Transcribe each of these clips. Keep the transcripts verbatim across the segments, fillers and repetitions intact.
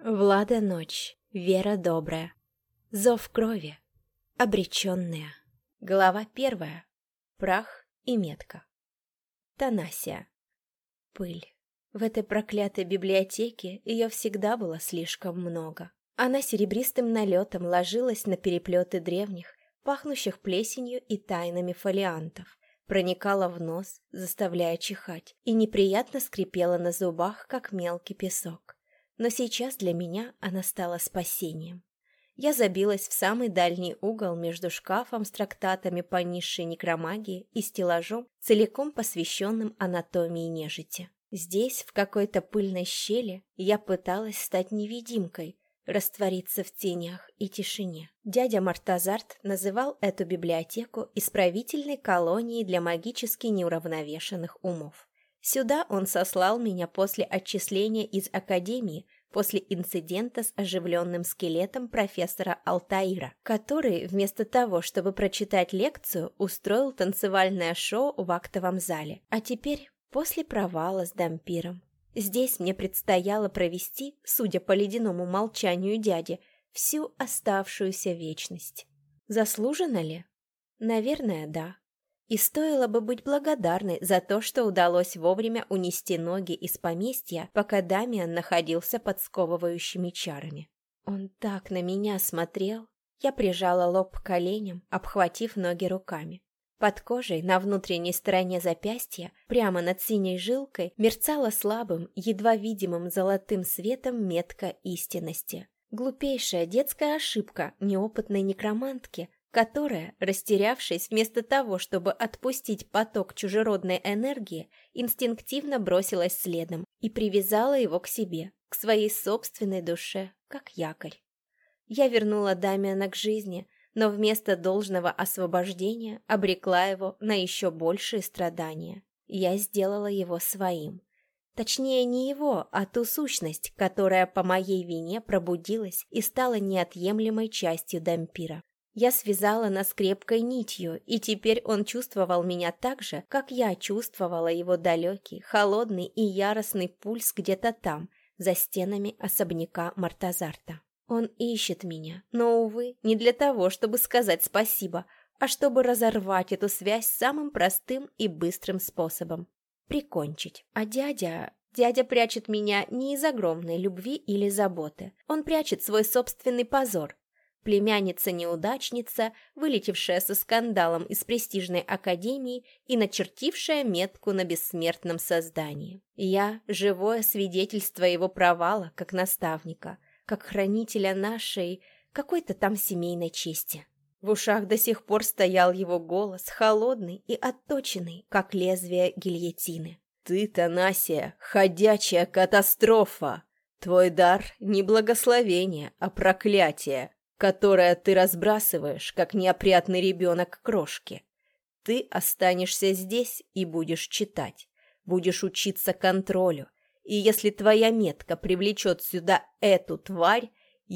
Влада ночь, вера добрая, зов крови, обреченная. Глава первая. Прах и метка. Танасия. Пыль. В этой проклятой библиотеке ее всегда было слишком много. Она серебристым налетом ложилась на переплеты древних, пахнущих плесенью и тайнами фолиантов, проникала в нос, заставляя чихать, и неприятно скрипела на зубах, как мелкий песок. Но сейчас для меня она стала спасением. Я забилась в самый дальний угол между шкафом с трактатами по низшей некромагии и стеллажом, целиком посвященным анатомии нежити. Здесь, в какой-то пыльной щели, я пыталась стать невидимкой, раствориться в тенях и тишине. Дядя Мартазарт называл эту библиотеку исправительной колонией для магически неуравновешенных умов. Сюда он сослал меня после отчисления из академии, после инцидента с оживленным скелетом профессора Алтаира, который, вместо того, чтобы прочитать лекцию, устроил танцевальное шоу в актовом зале. А теперь, после провала с Дампиром, здесь мне предстояло провести, судя по ледяному молчанию дяди, всю оставшуюся вечность. Заслуженно ли? Наверное, да. И стоило бы быть благодарной за то, что удалось вовремя унести ноги из поместья, пока Дамиан находился под сковывающими чарами. Он так на меня смотрел. Я прижала лоб к коленям, обхватив ноги руками. Под кожей, на внутренней стороне запястья, прямо над синей жилкой, мерцала слабым, едва видимым золотым светом метка истинности. Глупейшая детская ошибка неопытной некромантки, которая, растерявшись, вместо того, чтобы отпустить поток чужеродной энергии, инстинктивно бросилась следом и привязала его к себе, к своей собственной душе, как якорь. Я вернула Дамиана к жизни, но вместо должного освобождения обрекла его на еще большие страдания. Я сделала его своим. Точнее, не его, а ту сущность, которая по моей вине пробудилась и стала неотъемлемой частью Дампира. Я связала нас крепкой нитью, и теперь он чувствовал меня так же, как я чувствовала его далекий, холодный и яростный пульс где-то там, за стенами особняка Мартазарта. Он ищет меня, но, увы, не для того, чтобы сказать спасибо, а чтобы разорвать эту связь самым простым и быстрым способом — прикончить. А дядя... Дядя прячет меня не из огромной любви или заботы. Он прячет свой собственный позор. Племянница-неудачница, вылетевшая со скандалом из престижной академии и начертившая метку на бессмертном создании. Я — живое свидетельство его провала как наставника, как хранителя нашей какой-то там семейной чести. В ушах до сих пор стоял его голос, холодный и отточенный, как лезвие гильотины. «Ты, Танасия, ходячая катастрофа! Твой дар — не благословение, а проклятие, которое ты разбрасываешь, как неопрятный ребенок крошки. Ты останешься здесь и будешь читать, будешь учиться контролю, и если твоя метка привлечет сюда эту тварь,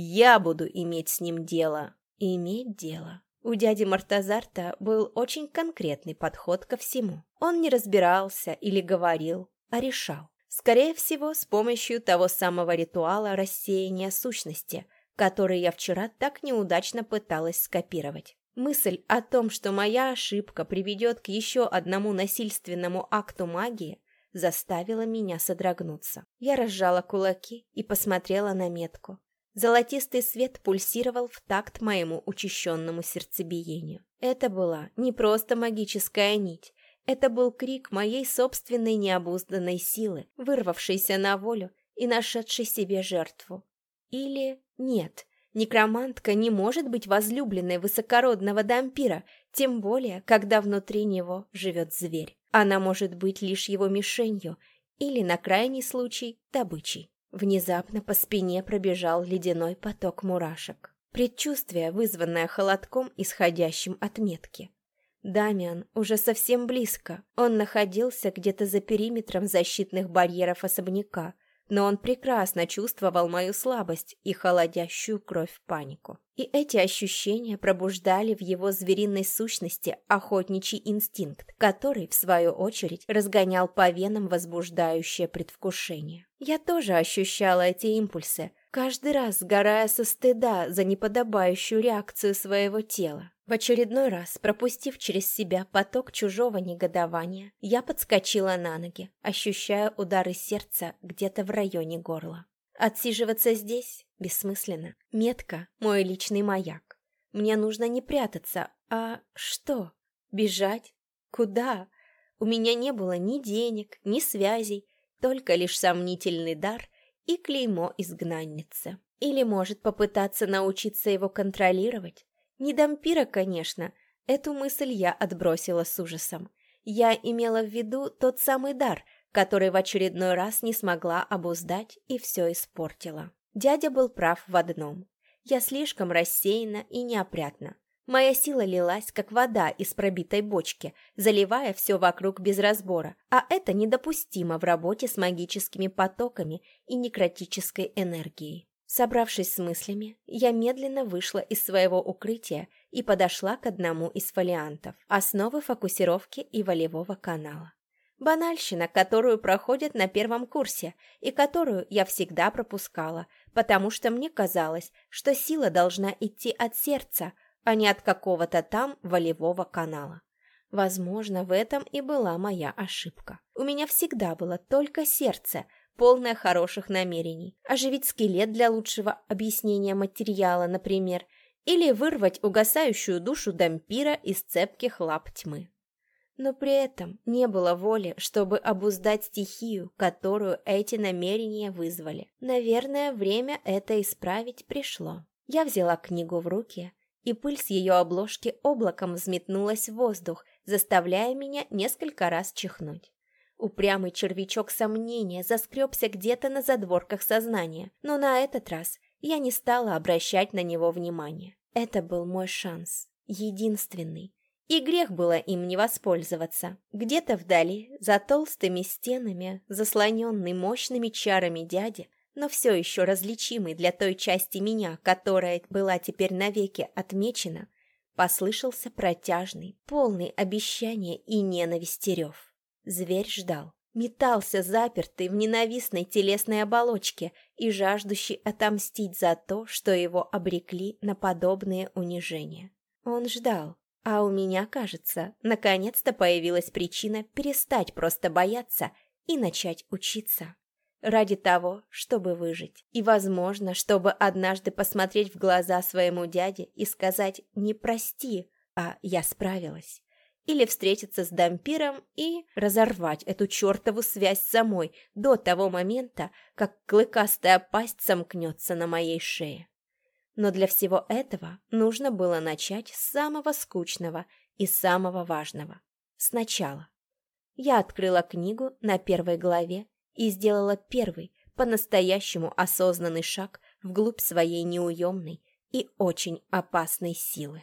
я буду иметь с ним дело». Иметь дело. У дяди Мартазарта был очень конкретный подход ко всему. Он не разбирался или говорил, а решал. Скорее всего, с помощью того самого ритуала рассеяния сущности, который я вчера так неудачно пыталась скопировать. Мысль о том, что моя ошибка приведет к еще одному насильственному акту магии, заставила меня содрогнуться. Я разжала кулаки и посмотрела на метку. Золотистый свет пульсировал в такт моему учащенному сердцебиению. Это была не просто магическая нить, это был крик моей собственной необузданной силы, вырвавшейся на волю и нашедшей себе жертву. Или нет, некромантка не может быть возлюбленной высокородного Дампира, тем более, когда внутри него живет зверь. Она может быть лишь его мишенью или, на крайний случай, добычей. Внезапно по спине пробежал ледяной поток мурашек. Предчувствие, вызванное холодком, исходящим от метки. Дамиан уже совсем близко. Он находился где-то за периметром защитных барьеров особняка, но он прекрасно чувствовал мою слабость и холодящую кровь панику. И эти ощущения пробуждали в его звериной сущности охотничий инстинкт, который, в свою очередь, разгонял по венам возбуждающее предвкушение. Я тоже ощущала эти импульсы, каждый раз сгорая со стыда за неподобающую реакцию своего тела. В очередной раз, пропустив через себя поток чужого негодования, я подскочила на ноги, ощущая удары сердца где-то в районе горла. Отсиживаться здесь бессмысленно. Метка — мой личный маяк. Мне нужно не прятаться, а что? Бежать? Куда? У меня не было ни денег, ни связей, только лишь сомнительный дар и клеймо изгнанницы. Или, может, попытаться научиться его контролировать? Не дампира, конечно, эту мысль я отбросила с ужасом. Я имела в виду тот самый дар, который в очередной раз не смогла обуздать и все испортила. Дядя был прав в одном. Я слишком рассеяна и неопрятна. Моя сила лилась, как вода из пробитой бочки, заливая все вокруг без разбора, а это недопустимо в работе с магическими потоками и некротической энергией. Собравшись с мыслями, я медленно вышла из своего укрытия и подошла к одному из фолиантов «Основы фокусировки и волевого канала». Банальщина, которую проходят на первом курсе и которую я всегда пропускала, потому что мне казалось, что сила должна идти от сердца, а не от какого-то там волевого канала. Возможно, в этом и была моя ошибка. У меня всегда было только сердце, полное хороших намерений. Оживить скелет для лучшего объяснения материала, например, или вырвать угасающую душу дампира из цепких лап тьмы. Но при этом не было воли, чтобы обуздать стихию, которую эти намерения вызвали. Наверное, время это исправить пришло. Я взяла книгу в руки, и пыль с ее обложки облаком взметнулась в воздух, заставляя меня несколько раз чихнуть. Упрямый червячок сомнения заскребся где-то на задворках сознания, но на этот раз я не стала обращать на него внимания. Это был мой шанс, единственный, и грех было им не воспользоваться. Где-то вдали, за толстыми стенами, заслоненный мощными чарами дяди, но все еще различимый для той части меня, которая была теперь навеки отмечена, послышался протяжный, полный обещания и ненависти рев. Зверь ждал, метался запертый в ненавистной телесной оболочке и жаждущий отомстить за то, что его обрекли на подобные унижения. Он ждал, а у меня, кажется, наконец-то появилась причина перестать просто бояться и начать учиться. Ради того, чтобы выжить. И, возможно, чтобы однажды посмотреть в глаза своему дяде и сказать «не прости», а «я справилась». Или встретиться с дампиром и разорвать эту чертову связь самой до того момента, как клыкастая пасть сомкнется на моей шее. Но для всего этого нужно было начать с самого скучного и самого важного. Сначала. Я открыла книгу на первой главе и сделала первый, по-настоящему осознанный шаг вглубь своей неуемной и очень опасной силы.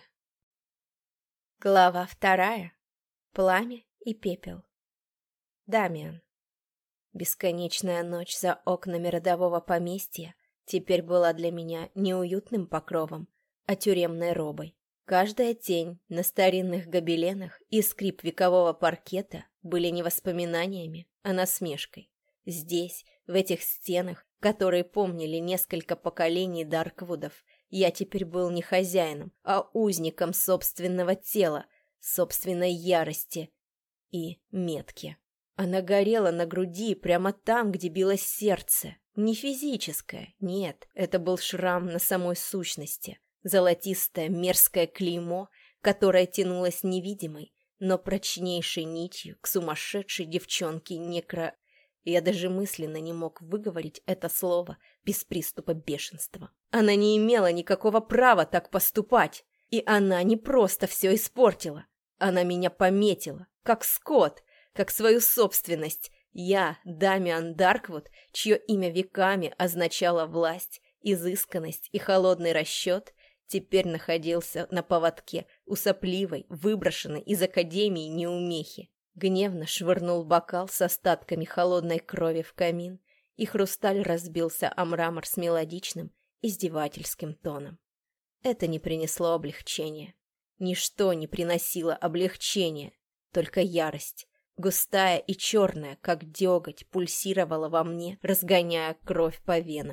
Глава вторая. Пламя и пепел. Дамиан. Бесконечная ночь за окнами родового поместья теперь была для меня не уютным покровом, а тюремной робой. Каждая тень на старинных гобеленах и скрип векового паркета были не воспоминаниями, а насмешкой. Здесь, в этих стенах, которые помнили несколько поколений Дарквудов, я теперь был не хозяином, а узником собственного тела, собственной ярости и метки. Она горела на груди прямо там, где билось сердце. Не физическое, нет, это был шрам на самой сущности. Золотистое мерзкое клеймо, которое тянулось невидимой, но прочнейшей нитью к сумасшедшей девчонке некро... Я даже мысленно не мог выговорить это слово без приступа бешенства. Она не имела никакого права так поступать. И она не просто все испортила. Она меня пометила, как скот, как свою собственность. Я, Дамиан Дарквуд, чье имя веками означало власть, изысканность и холодный расчет, теперь находился на поводке у сопливой, выброшенной из академии неумехи. Гневно швырнул бокал с остатками холодной крови в камин, и хрусталь разбился о мрамор с мелодичным, издевательским тоном. Это не принесло облегчения. Ничто не приносило облегчения, только ярость, густая и черная, как деготь, пульсировала во мне, разгоняя кровь по венам.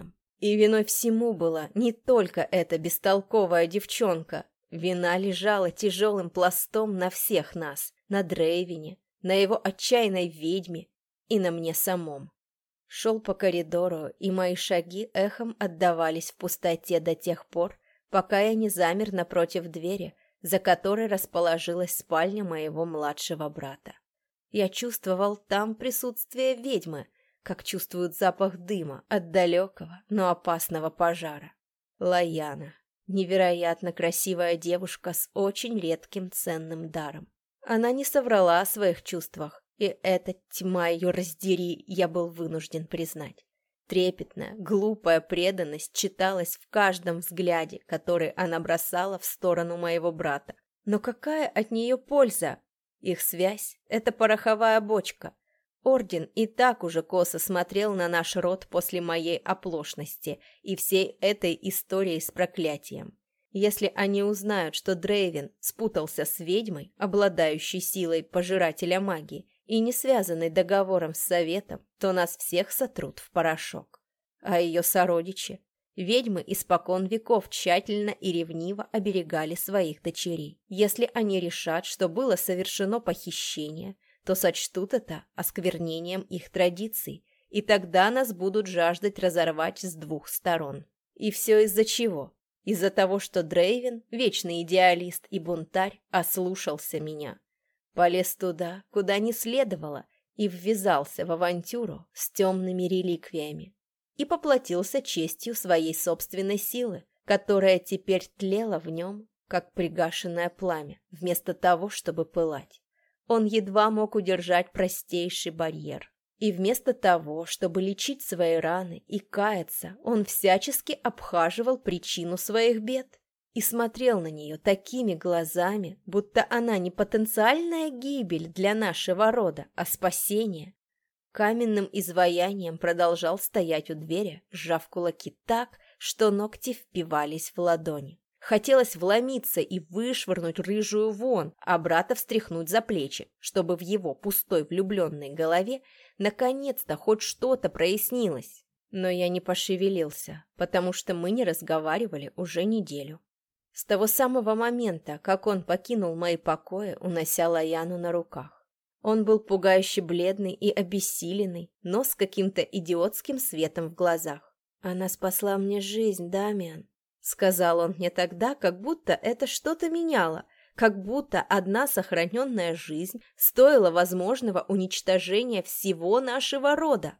И виной всему была не только эта бестолковая девчонка. Вина лежала тяжелым пластом на всех нас, на Дрейвине, на его отчаянной ведьме и на мне самом. Шел по коридору, и мои шаги эхом отдавались в пустоте до тех пор, пока я не замер напротив двери, за которой расположилась спальня моего младшего брата. Я чувствовал там присутствие ведьмы, как чувствуют запах дыма от далекого, но опасного пожара. Лаяна. Невероятно красивая девушка с очень редким ценным даром. Она не соврала о своих чувствах, и эта тьма ее раздери, я был вынужден признать. Трепетная, глупая преданность читалась в каждом взгляде, который она бросала в сторону моего брата. Но какая от нее польза? Их связь — это пороховая бочка. Орден и так уже косо смотрел на наш род после моей оплошности и всей этой истории с проклятием. Если они узнают, что Дрейвен спутался с ведьмой, обладающей силой пожирателя магии, и не связанной договором с Советом, то нас всех сотрут в порошок. А ее сородичи? Ведьмы испокон веков тщательно и ревниво оберегали своих дочерей. Если они решат, что было совершено похищение, то сочтут это осквернением их традиций, и тогда нас будут жаждать разорвать с двух сторон. И все из-за чего? Из-за того, что Дрейвен, вечный идеалист и бунтарь, ослушался меня. Полез туда, куда не следовало, и ввязался в авантюру с темными реликвиями. И поплатился честью своей собственной силы, которая теперь тлела в нем, как пригашенное пламя, вместо того, чтобы пылать. Он едва мог удержать простейший барьер. И вместо того, чтобы лечить свои раны и каяться, он всячески обхаживал причину своих бед и смотрел на нее такими глазами, будто она не потенциальная гибель для нашего рода, а спасение. Каменным изваянием продолжал стоять у двери, сжав кулаки так, что ногти впивались в ладони. Хотелось вломиться и вышвырнуть рыжую вон, а брата встряхнуть за плечи, чтобы в его пустой влюбленной голове наконец-то хоть что-то прояснилось. Но я не пошевелился, потому что мы не разговаривали уже неделю. С того самого момента, как он покинул мои покои, унося Лаяну на руках. Он был пугающе бледный и обессиленный, но с каким-то идиотским светом в глазах. «Она спасла мне жизнь, Дамиан», — сказал он мне тогда, как будто это что-то меняло, как будто одна сохраненная жизнь стоила возможного уничтожения всего нашего рода.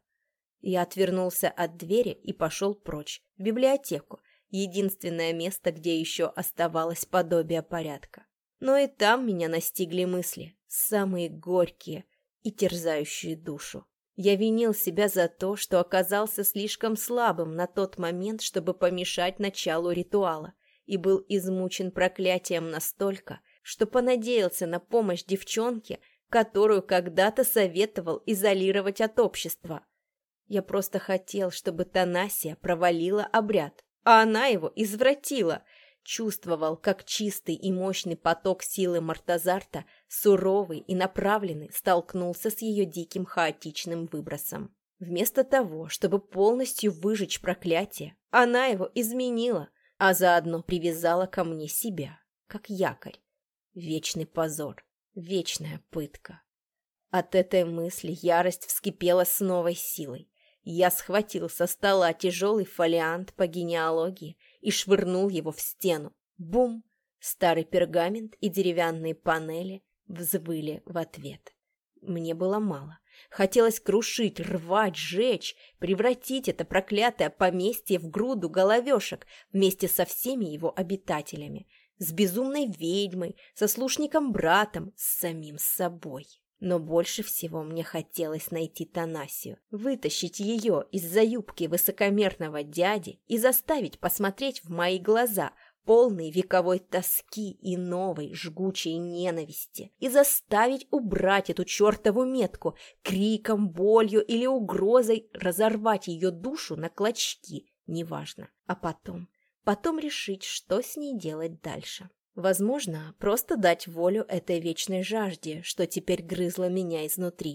Я отвернулся от двери и пошел прочь, в библиотеку, единственное место, где еще оставалось подобие порядка. Но и там меня настигли мысли, самые горькие и терзающие душу. Я винил себя за то, что оказался слишком слабым на тот момент, чтобы помешать началу ритуала, и был измучен проклятием настолько, что понадеялся на помощь девчонке, которую когда-то советовал изолировать от общества. Я просто хотел, чтобы Танасия провалила обряд, а она его извратила. Чувствовал, как чистый и мощный поток силы Мартазарта, суровый и направленный, столкнулся с ее диким хаотичным выбросом. Вместо того, чтобы полностью выжечь проклятие, она его изменила, а заодно привязала ко мне себя, как якорь. Вечный позор, вечная пытка. От этой мысли ярость вскипела с новой силой. Я схватил со стола тяжелый фолиант по генеалогии и швырнул его в стену. Бум! Старый пергамент и деревянные панели взвыли в ответ. Мне было мало. Хотелось крушить, рвать, сжечь, превратить это проклятое поместье в груду головешек вместе со всеми его обитателями, с безумной ведьмой, со слушником-братом, с самим собой. Но больше всего мне хотелось найти Танасию, вытащить ее из-за юбки высокомерного дяди и заставить посмотреть в мои глаза, полные вековой тоски и новой жгучей ненависти, и заставить убрать эту чертову метку, криком, болью или угрозой разорвать ее душу на клочки, неважно, а потом, потом решить, что с ней делать дальше. Возможно, просто дать волю этой вечной жажде, что теперь грызла меня изнутри,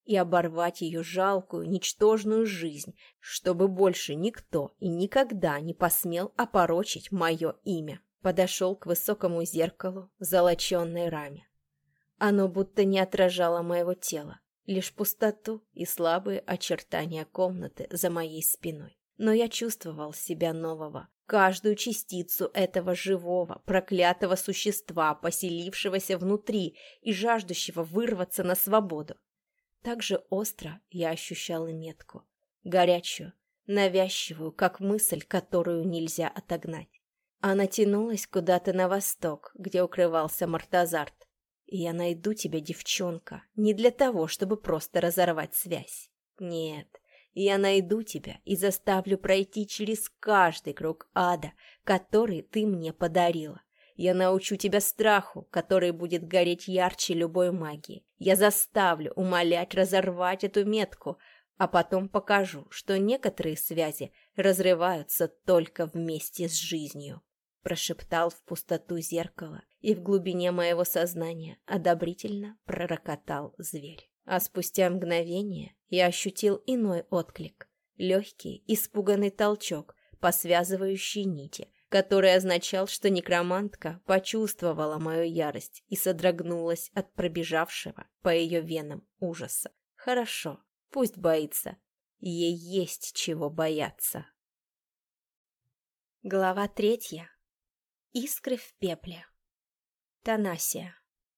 и оборвать ее жалкую, ничтожную жизнь, чтобы больше никто и никогда не посмел опорочить мое имя. Подошел к высокому зеркалу в золоченной раме. Оно будто не отражало моего тела, лишь пустоту и слабые очертания комнаты за моей спиной. Но я чувствовал себя нового, каждую частицу этого живого, проклятого существа, поселившегося внутри и жаждущего вырваться на свободу. Так же остро я ощущал и метку, горячую, навязчивую, как мысль, которую нельзя отогнать. Она тянулась куда-то на восток, где укрывался Мартазарт. И я найду тебя, девчонка, не для того, чтобы просто разорвать связь. Нет, я найду тебя и заставлю пройти через каждый круг ада, который ты мне подарила. Я научу тебя страху, который будет гореть ярче любой магии. Я заставлю умолять разорвать эту метку, а потом покажу, что некоторые связи разрываются только вместе с жизнью. Прошептал в пустоту зеркала, и в глубине моего сознания одобрительно пророкотал зверь. А спустя мгновение я ощутил иной отклик, легкий, испуганный толчок по связывающей нити, который означал, что некромантка почувствовала мою ярость и содрогнулась от пробежавшего по ее венам ужаса. Хорошо, пусть боится, ей есть чего бояться. Глава третья. Искры в пепле. Танасия.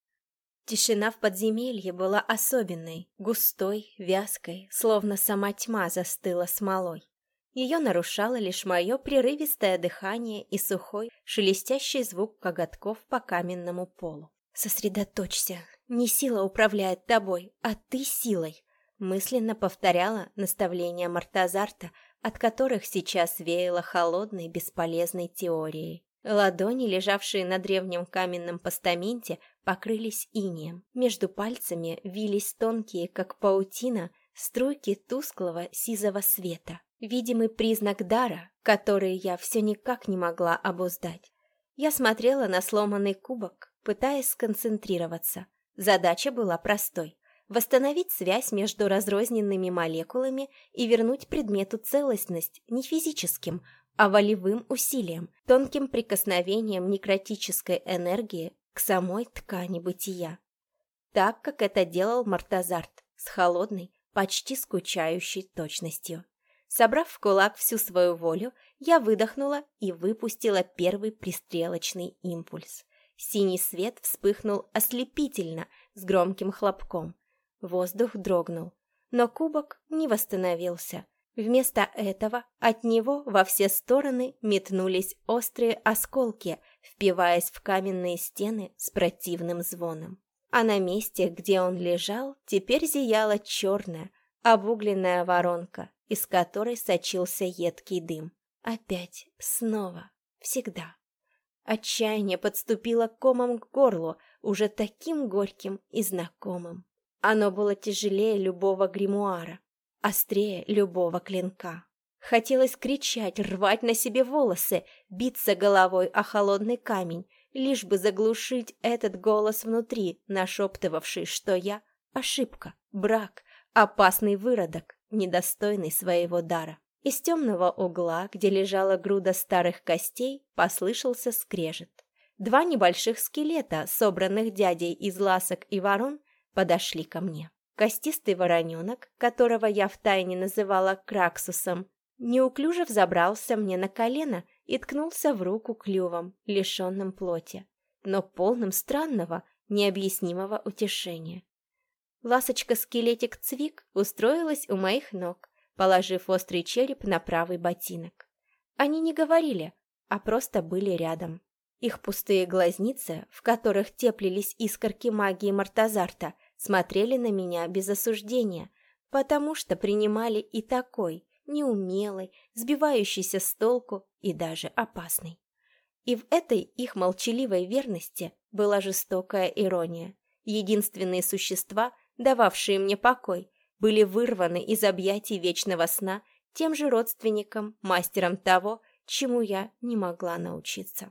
Тишина в подземелье была особенной, густой, вязкой, словно сама тьма застыла смолой. Ее нарушало лишь мое прерывистое дыхание и сухой, шелестящий звук коготков по каменному полу. «Сосредоточься, не сила управляет тобой, а ты силой», мысленно повторяла наставления Мартазарта, от которых сейчас веяло холодной, бесполезной теорией. Ладони, лежавшие на древнем каменном постаменте, покрылись инеем. Между пальцами вились тонкие, как паутина, струйки тусклого сизого света. Видимый признак дара, который я все никак не могла обуздать. Я смотрела на сломанный кубок, пытаясь сконцентрироваться. Задача была простой — восстановить связь между разрозненными молекулами и вернуть предмету целостность не физическим, а волевым усилием, тонким прикосновением некротической энергии к самой ткани бытия. Так, как это делал Мартазарт, с холодной, почти скучающей точностью. Собрав в кулак всю свою волю, я выдохнула и выпустила первый пристрелочный импульс. Синий свет вспыхнул ослепительно, с громким хлопком. Воздух дрогнул, но кубок не восстановился. Вместо этого от него во все стороны метнулись острые осколки, впиваясь в каменные стены с противным звоном. А на месте, где он лежал, теперь зияла черная, обугленная воронка, из которой сочился едкий дым. Опять, снова, всегда. Отчаяние подступило комом к горлу, уже таким горьким и знакомым. Оно было тяжелее любого гримуара, острее любого клинка. Хотелось кричать, рвать на себе волосы, биться головой о холодный камень, лишь бы заглушить этот голос внутри, нашептывавший, что я — ошибка, брак, опасный выродок, недостойный своего дара. Из темного угла, где лежала груда старых костей, послышался скрежет. Два небольших скелета, собранных дядей из ласок и ворон, подошли ко мне. Костистый вороненок, которого я втайне называла Краксусом, неуклюже взобрался мне на колено и ткнулся в руку клювом, лишенным плоти, но полным странного, необъяснимого утешения. Ласочка-скелетик Цвик устроилась у моих ног, положив острый череп на правый ботинок. Они не говорили, а просто были рядом. Их пустые глазницы, в которых теплились искорки магии Мартазарта, смотрели на меня без осуждения, потому что принимали и такой, неумелый, сбивающийся с толку и даже опасный. И в этой их молчаливой верности была жестокая ирония. Единственные существа, дававшие мне покой, были вырваны из объятий вечного сна тем же родственником, мастером того, чему я не могла научиться.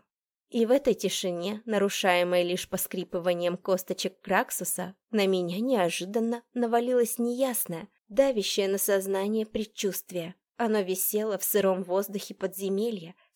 И в этой тишине, нарушаемой лишь поскрипыванием косточек Краксуса, на меня неожиданно навалилось неясное, давящее на сознание предчувствие. Оно висело в сыром воздухе подземелья,